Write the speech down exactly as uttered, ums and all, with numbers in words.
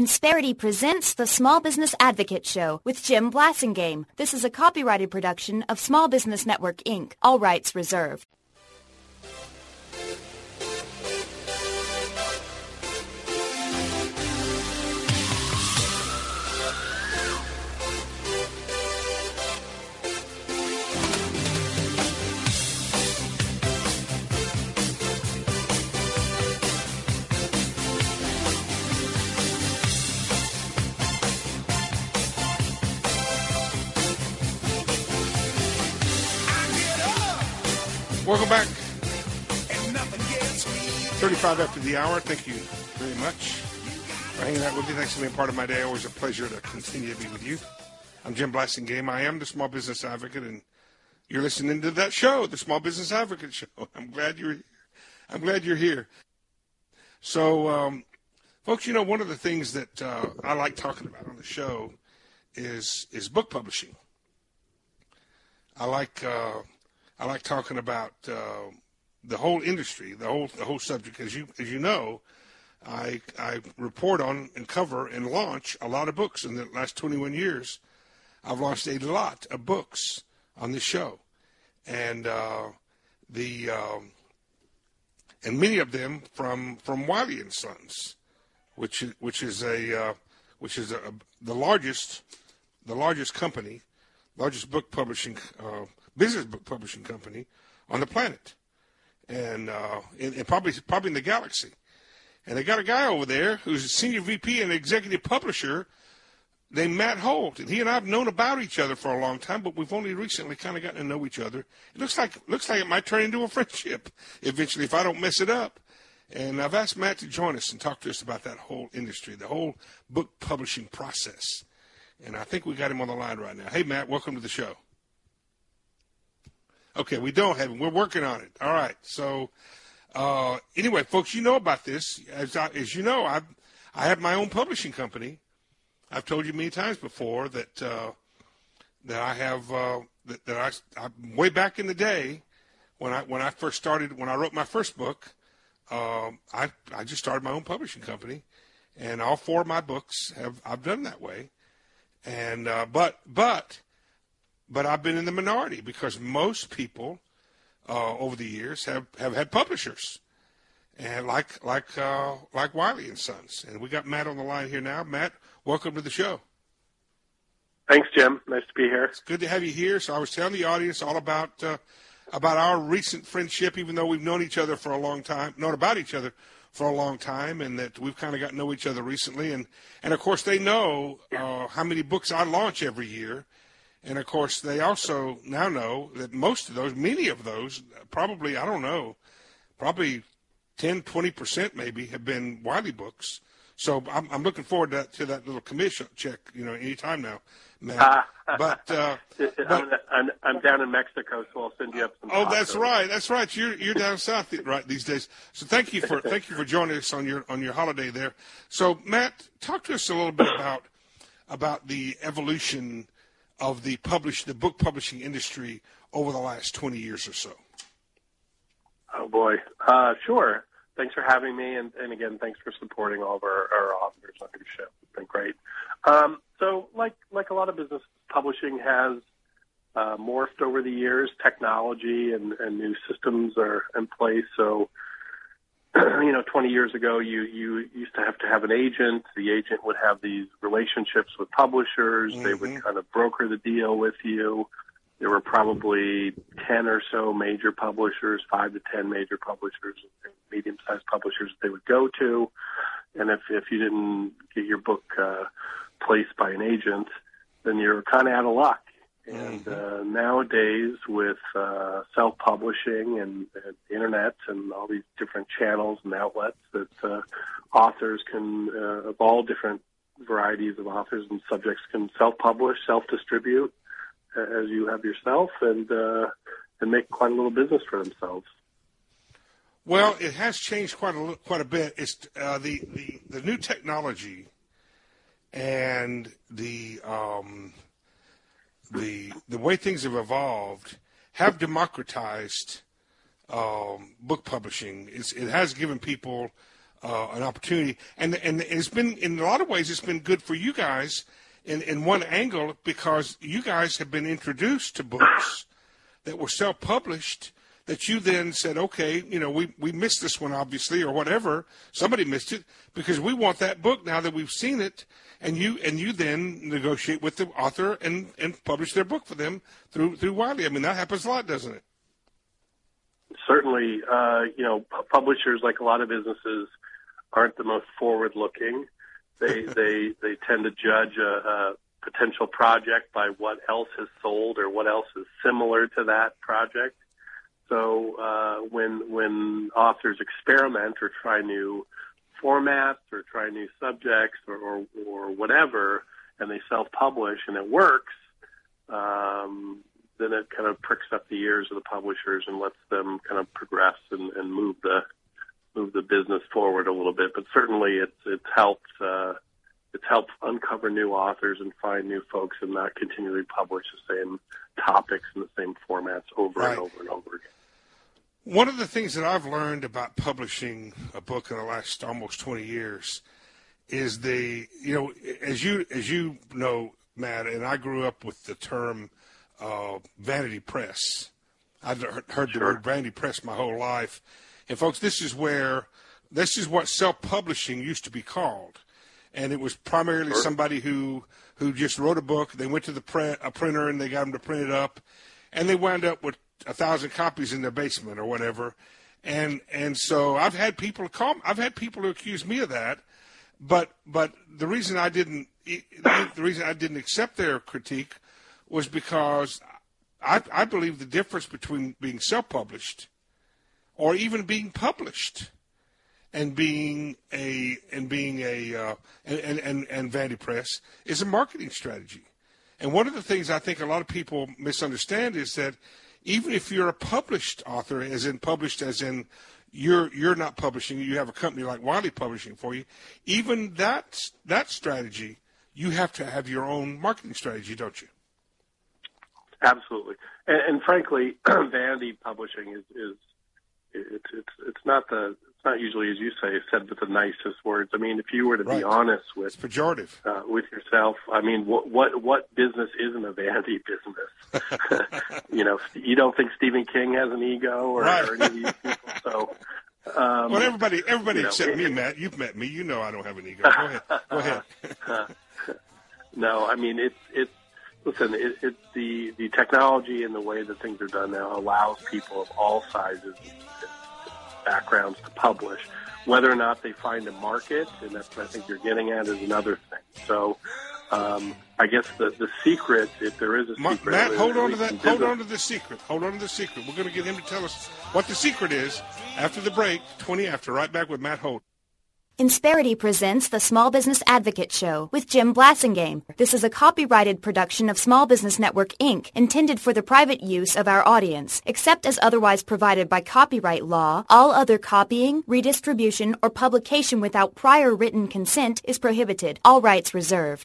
Insperity presents the Small Business Advocate Show with Jim Blasingame. This is a copyrighted production of Small Business Network, Incorporated. All rights reserved. Welcome back. thirty-five after the hour. Thank you very much for hanging out with me. Thanks for being part of my day. Always a pleasure to continue to be with you. I'm Jim Blasingame. I am the Small Business Advocate, and you're listening to that show, the Small Business Advocate Show. I'm glad you're. I'm glad you're here. So, um, folks, you know, one of the things that uh, I like talking about on the show is is book publishing. I like. Uh, I like talking about uh, the whole industry, the whole the whole subject. As you as you know, I I report on and cover and launch a lot of books in the last twenty-one years. I've launched a lot of books on this show, and uh, the um, and many of them from from Wiley and Sons, which is which is a uh, which is a, the largest the largest company, largest book publishing. Uh, business book publishing company on the planet, and, uh, and, and probably probably in the galaxy. And they got a guy over there who's a senior V P and executive publisher named Matt Holt. And he and I have known about each other for a long time, but we've only recently kind of gotten to know each other. It looks like looks like it might turn into a friendship eventually if I don't mess it up. And I've asked Matt to join us and talk to us about that whole industry, the whole book publishing process. And I think we got him on the line right now. Hey, Matt, welcome to the show. Okay, we don't have it. We're working on it. All right. So, uh, anyway, folks, you know about this. As, I, as you know, I I have my own publishing company. I've told you many times before that uh, that I have uh, that, that I, I way back in the day when I when I first started when I wrote my first book, uh, I I just started my own publishing company, and all four of my books have I've done that way, and uh, but but. But I've been in the minority because most people uh, over the years have, have had publishers, and like like uh, like Wiley and Sons. And we got Matt on the line here now. Matt, welcome to the show. Thanks, Jim. Nice to be here. It's good to have you here. So I was telling the audience all about uh, about our recent friendship, even though we've known each other for a long time, known about each other for a long time, and that we've kind of got to know each other recently. And and of course they know uh, how many books I launch every year. And, of course, they also now know that most of those, many of those, probably, I don't know, probably ten, twenty percent maybe have been Wiley books. So I'm, I'm looking forward to that, to that little commission check, you know, any time now, Matt. Uh, but, uh, but I'm, I'm, I'm down in Mexico, so I'll send you up some. Oh, that's right. That's right. You're you're down south right these days. So thank you for thank you for joining us on your on your holiday there. So, Matt, talk to us a little bit about about the evolution of the publish the book publishing industry over the last twenty years or so. Oh boy, uh, sure. Thanks for having me, and, and again, thanks for supporting all of our, our authors on your show. It's been great. Um, so, like like a lot of business, publishing has uh, morphed over the years. Technology and, and new systems are in place. So, you know, twenty years ago, you, you used to have to have an agent. The agent would have these relationships with publishers. Mm-hmm. They would kind of broker the deal with you. There were probably ten or so major publishers, five to ten major publishers, medium-sized publishers they would go to. And if, if you didn't get your book uh, placed by an agent, then you're kind of out of luck. And uh, nowadays, with uh, self-publishing and, and the internet and all these different channels and outlets that uh, authors can, uh, of all different varieties of authors and subjects, can self-publish, self-distribute, uh, as you have yourself, and uh, and make quite a little business for themselves. Well, it has changed quite a quite a bit. It's uh, the, the the new technology and the um, the the way things have evolved have democratized um, book publishing. It's, it has given people uh, an opportunity. And and it's been, in a lot of ways, it's been good for you guys in, in one angle, because you guys have been introduced to books that were self-published that you then said, okay, you know, we, we missed this one, obviously, or whatever. Somebody missed it because we want that book now that we've seen it. And you and you then negotiate with the author and, and publish their book for them through through Wiley. I mean, that happens a lot, doesn't it? Certainly. Uh, you know, pu- publishers, like a lot of businesses, aren't the most forward-looking. They they they tend to judge a, a potential project by what else has sold or what else is similar to that project. So uh, when when authors experiment or try new formats or try new subjects or, or, or whatever, and they self-publish and it works, um, then it kind of pricks up the ears of the publishers and lets them kind of progress and, and move the move the business forward a little bit. But certainly, it's it's helped uh, it's helped uncover new authors and find new folks and not continually publish the same topics in the same formats over Right. and over and over again. One of the things that I've learned about publishing a book in the last almost twenty years is the, you know, as you as you know, Matt, and I grew up with the term uh, vanity press. I've heard the Sure. word vanity press my whole life. And folks, this is where, this is what self-publishing used to be called. And it was primarily Sure. somebody who, who just wrote a book. They went to the print, a printer and they got them to print it up. And they wound up with a thousand copies in their basement or whatever. And, and so I've had people call, I've had people who accuse me of that. But, but the reason I didn't, the reason I didn't accept their critique was because I, I believe the difference between being self-published or even being published and being a and being a uh, and, and, and, and Vanity Press is a marketing strategy. And one of the things I think a lot of people misunderstand is that even if you're a published author, as in published as in you're you're not publishing, you have a company like Wiley publishing for you, even that that strategy, you have to have your own marketing strategy, don't you? Absolutely, and, and frankly, vanity publishing is, is it's it's it's not the it's not usually, as you say, said with the nicest words. I mean, if you were to Right. be honest with It's pejorative uh, with yourself, I mean, what what what business isn't a vanity business? You know, you don't think Stephen King has an ego or, Right. or any of these people, so. Um, Well, everybody, everybody you know, except it- me, Matt. You've met me. You know I don't have an ego. Go ahead. Go ahead. No, I mean it's it's listen. It, it's the the technology and the way that things are done now allows people of all sizes and backgrounds to publish. Whether or not they find a market, and that's what I think you're getting at, is another thing. So, um, I guess the the secret, if there is a Ma- secret, Matt, at hold on to least that. in Hold business- on to the secret. Hold on to the secret. We're going to get him to tell us what the secret is after the break. twenty after. Right back with Matt Holt. Insperity presents the Small Business Advocate Show with Jim Blassingame. This is a copyrighted production of Small Business Network, Incorporated, intended for the private use of our audience. Except as otherwise provided by copyright law, all other copying, redistribution, or publication without prior written consent is prohibited. All rights reserved.